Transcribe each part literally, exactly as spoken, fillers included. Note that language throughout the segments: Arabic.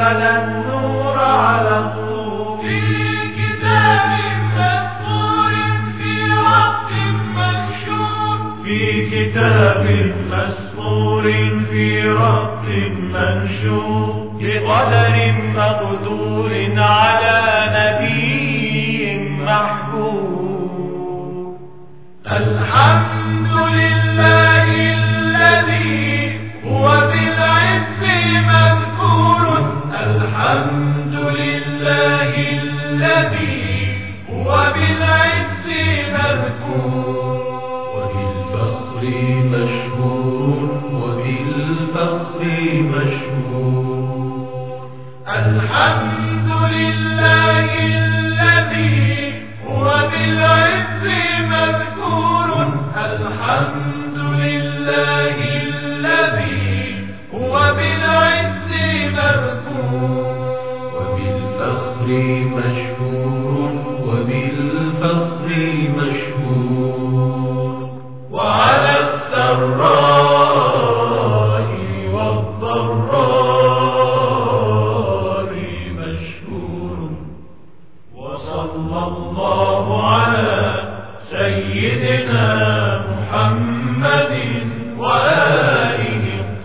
أنزل النور على الطور في كتاب مسطور في رق منشور في كتاب مسطور في رق منشور بقدر مقدور على نبي محبوب. الحمد لله الذي هو بالعز مذكور الحمد لله الذي هو بالعز مذكور وبالفخر مشهور وبالفخر مشهور. الحمد لله الذي هو بالعز مذكور الحمد لله الذي هو بالعز مذكور وبالفخر مشهور وبالفخر مشهور. وعلى السراء والضراء مشهور. وصلى الله على سيدنا محمد وآله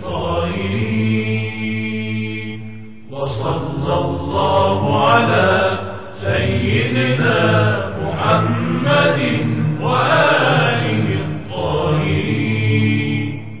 الطاهرين. وصلى الله على سيدنا